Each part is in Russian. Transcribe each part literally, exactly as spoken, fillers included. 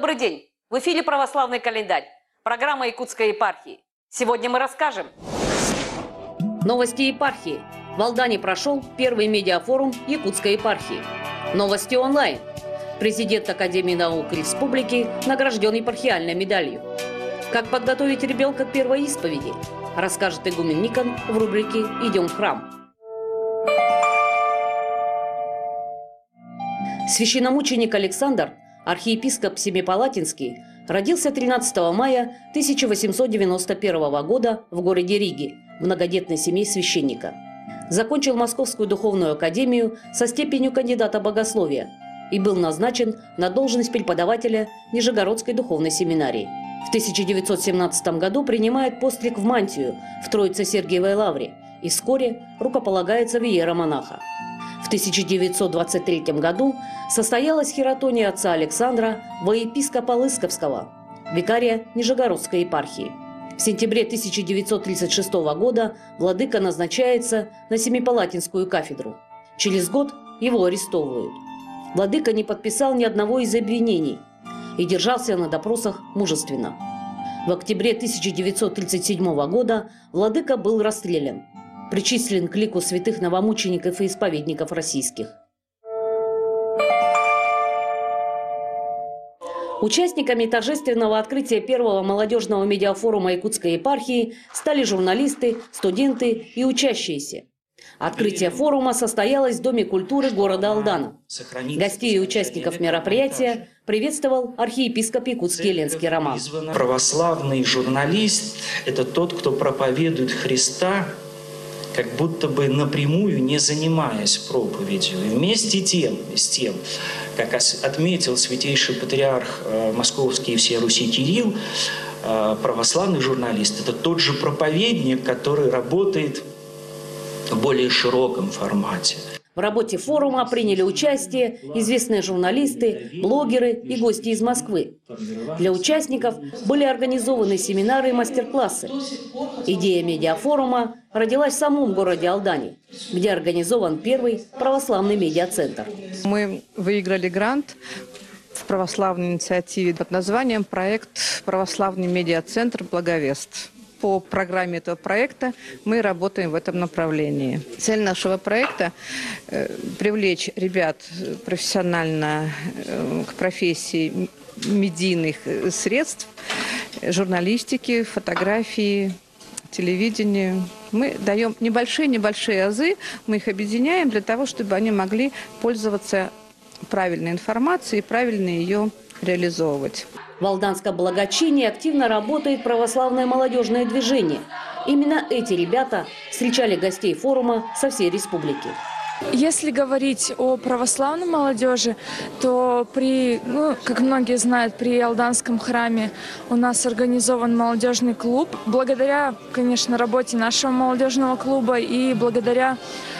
Добрый день! В эфире «Православный календарь», программа Якутской епархии. Сегодня мы расскажем. Новости епархии. В Алдане прошел первый медиафорум Якутской епархии. Новости онлайн. Президент Академии наук Республики награжден епархиальной медалью. Как подготовить ребенка к первой исповеди, расскажет игумен Никон в рубрике «Идем в храм». Священномученик Александр, архиепископ Семипалатинский, родился тринадцатого мая тысяча восемьсот девяносто первого года в городе Риге, в многодетной семье священника. Закончил Московскую духовную академию со степенью кандидата богословия и был назначен на должность преподавателя Нижегородской духовной семинарии. В тысяча девятьсот семнадцатом году принимает постриг в мантию в Троице-Сергиевой лавре и вскоре рукополагается в иеромонаха. В тысяча девятьсот двадцать третьем году состоялась хиротония отца Александра во епископа Лысковского, викария Нижегородской епархии. В сентябре тысяча девятьсот тридцать шестого года владыка назначается на Семипалатинскую кафедру. Через год его арестовывают. Владыка не подписал ни одного из обвинений и держался на допросах мужественно. В октябре тысяча девятьсот тридцать седьмого года владыка был расстрелян, причислен к лику святых новомучеников и исповедников российских. Участниками торжественного открытия первого молодежного медиафорума Якутской епархии стали журналисты, студенты и учащиеся. Открытие форума состоялось в Доме культуры города Алдана. Гостей и участников мероприятия приветствовал архиепископ Якутский Ленский Роман. Православный журналист – это тот, кто проповедует Христа, как будто бы напрямую не занимаясь проповедью. И вместе тем, с тем, как отметил святейший патриарх Московский и всей Руси Кирилл, православный журналист – это тот же проповедник, который работает в более широком формате. В работе форума приняли участие известные журналисты, блогеры и гости из Москвы. Для участников были организованы семинары и мастер-классы. Идея медиафорума родилась в самом городе Алдане, где организован первый православный медиацентр. Мы выиграли грант в православной инициативе под названием «Проект Православный медиацентр Благовест». По программе этого проекта мы работаем в этом направлении. Цель нашего проекта э, – привлечь ребят профессионально э, к профессии медийных средств, журналистики, фотографии, телевидению. Мы даем небольшие-небольшие азы, мы их объединяем для того, чтобы они могли пользоваться правильной информацией и правильно ее реализовывать. В Алданском благочинии активно работает православное молодежное движение. Именно эти ребята встречали гостей форума со всей республики. Если говорить о православной молодежи, то, при, ну, как многие знают, при Алданском храме у нас организован молодежный клуб. Благодаря, конечно, работе нашего молодежного клуба и благодаря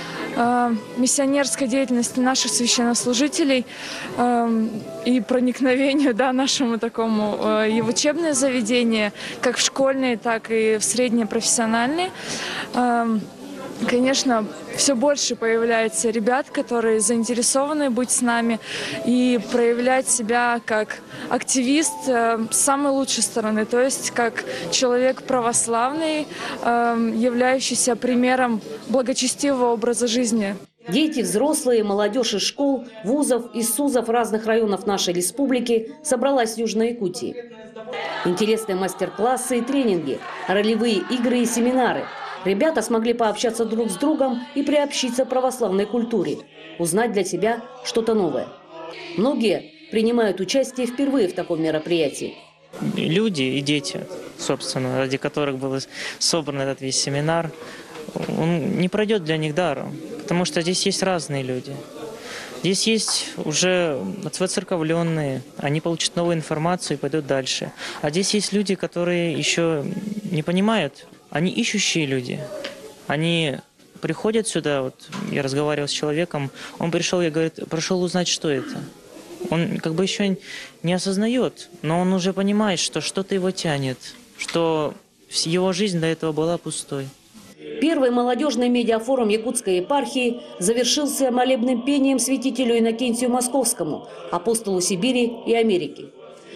э, миссионерской деятельности наших священнослужителей э, и проникновению, да, нашему такому э, и в учебное заведение, как в школьные, так и в средние профессиональные, э, конечно, все больше появляется ребят, которые заинтересованы быть с нами и проявлять себя как активист э, с самой лучшей стороны, то есть как человек православный, э, являющийся примером благочестивого образа жизни. Дети, взрослые, молодежь из школ, вузов и СУЗов разных районов нашей республики собралась в Южной Якутии. Интересные мастер-классы и тренинги, ролевые игры и семинары. Ребята смогли пообщаться друг с другом и приобщиться к православной культуре, узнать для себя что-то новое. Многие принимают участие впервые в таком мероприятии. Люди и дети, собственно, ради которых был собран этот весь семинар, он не пройдет для них даром, потому что здесь есть разные люди. Здесь есть уже воцерковленные, они получат новую информацию и пойдут дальше. А здесь есть люди, которые еще не понимают. Они ищущие люди, они приходят сюда, вот я разговаривал с человеком, он пришел и говорит, пришел узнать, что это. Он как бы еще не осознает, но он уже понимает, что что-то его тянет, что его жизнь до этого была пустой. Первый молодежный медиафорум Якутской епархии завершился молебным пением святителю Иннокентию Московскому, апостолу Сибири и Америки.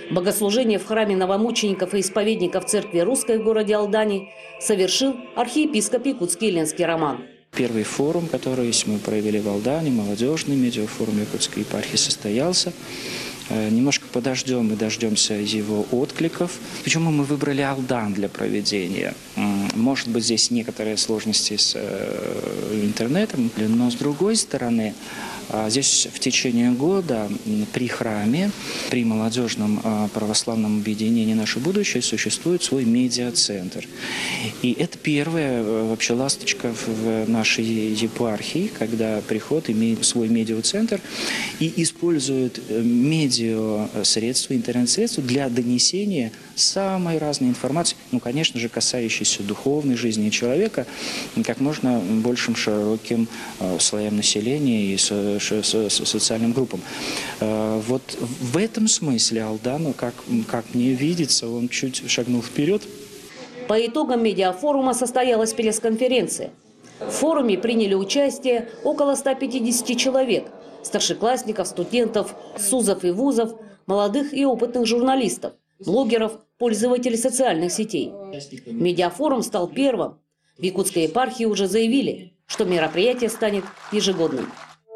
Богослужение в храме новомучеников и исповедников церкви русской в городе Алдане совершил архиепископ Якутский Ленский Роман. Первый форум, который мы провели в Алдане, молодежный медиафорум Якутской епархии, состоялся. Немножко подождем и дождемся его откликов. Почему мы выбрали Алдан для проведения? Может быть, здесь некоторые сложности с интернетом, но с другой стороны, здесь в течение года при храме, при молодежном православном объединении «Наше будущее» существует свой медиацентр. И это первая вообще ласточка в нашей епархии, когда приход имеет свой медиацентр и использует медиасредства, интернет-средства для донесения самой разной информации, ну, конечно же, касающейся духовной жизни человека, как можно большим широким слоям населения и со социальным группам. Вот в этом смысле Алдану, как, как мне видится, он чуть шагнул вперед. По итогам медиафорума состоялась пресс-конференция. В форуме приняли участие около ста пятидесяти человек – старшеклассников, студентов, СУЗов и вузов, молодых и опытных журналистов, блогеров, пользователей социальных сетей. Медиафорум стал первым. В Якутской епархии уже заявили, что мероприятие станет ежегодным.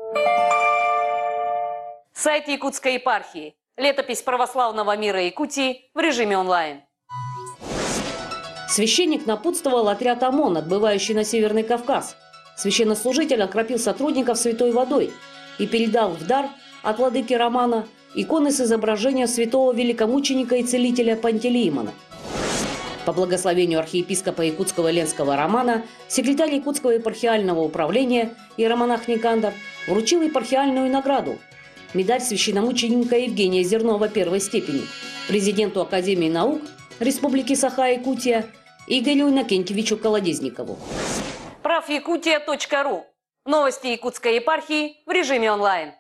Сайт Якутской епархии. Летопись православного мира Якутии в режиме онлайн. Священник напутствовал отряд ОМОН, отбывающий на Северный Кавказ. Священнослужитель окропил сотрудников святой водой и передал в дар от владыки Романа иконы с изображением святого великомученика и целителя Пантелеимона. По благословению архиепископа Якутского Ленского Романа, секретарь Якутского епархиального управления иеромонах Никандр вручил епархиальную награду – медаль священномученика Евгения Зернова первой степени, президенту Академии наук Республики Саха-Якутия Игорю Иннокентьевичу Колодезникову. правякутия точка ру. Новости Якутской епархии в режиме онлайн.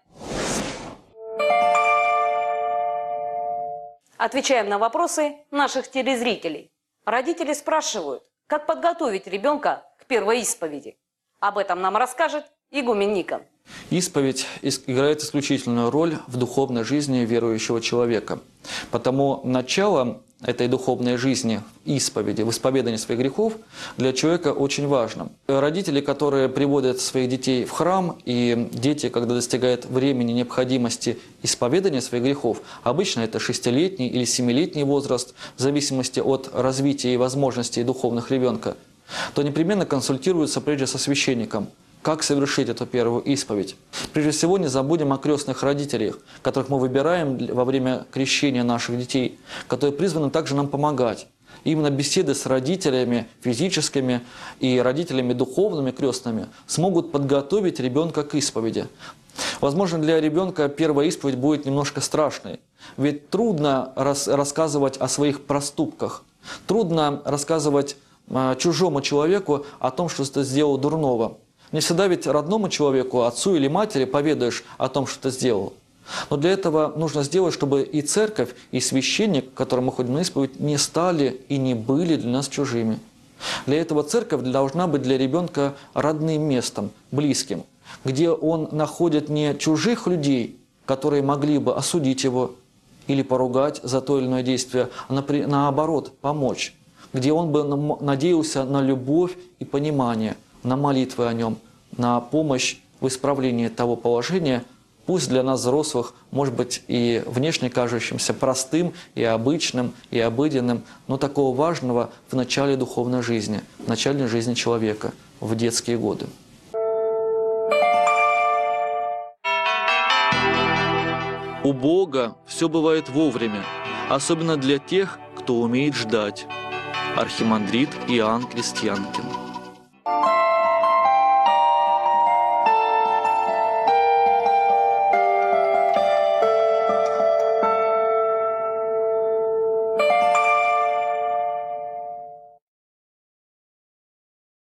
Отвечаем на вопросы наших телезрителей. Родители спрашивают, как подготовить ребенка к первой исповеди. Об этом нам расскажет игумен Никон. Исповедь играет исключительную роль в духовной жизни верующего человека. Потому начало этой духовной жизни, исповеди, в исповедании своих грехов для человека очень важно. Родители, которые приводят своих детей в храм, и дети, когда достигают времени необходимости исповедания своих грехов, обычно это шестилетний или семилетний возраст, в зависимости от развития и возможностей духовных ребенка, то непременно консультируются прежде со священником. Как совершить эту первую исповедь? Прежде всего, не забудем о крестных родителях, которых мы выбираем во время крещения наших детей, которые призваны также нам помогать. Именно беседы с родителями физическими и родителями духовными крестными смогут подготовить ребенка к исповеди. Возможно, для ребенка первая исповедь будет немножко страшной, ведь трудно рас рассказывать о своих проступках, трудно рассказывать э, чужому человеку о том, что ты сделал дурного. Не всегда ведь родному человеку, отцу или матери поведаешь о том, что ты сделал. Но для этого нужно сделать, чтобы и церковь, и священник, к которому мы ходим на исповедь, не стали и не были для нас чужими. Для этого церковь должна быть для ребенка родным местом, близким, где он находит не чужих людей, которые могли бы осудить его или поругать за то или иное действие, а наоборот, помочь, где он бы надеялся на любовь и понимание, на молитвы о нем, на помощь в исправлении того положения, пусть для нас, взрослых, может быть и внешне кажущимся простым, и обычным, и обыденным, но такого важного в начале духовной жизни, в начале жизни человека, в детские годы. У Бога все бывает вовремя, особенно для тех, кто умеет ждать. Архимандрит Иоанн Крестьянкин.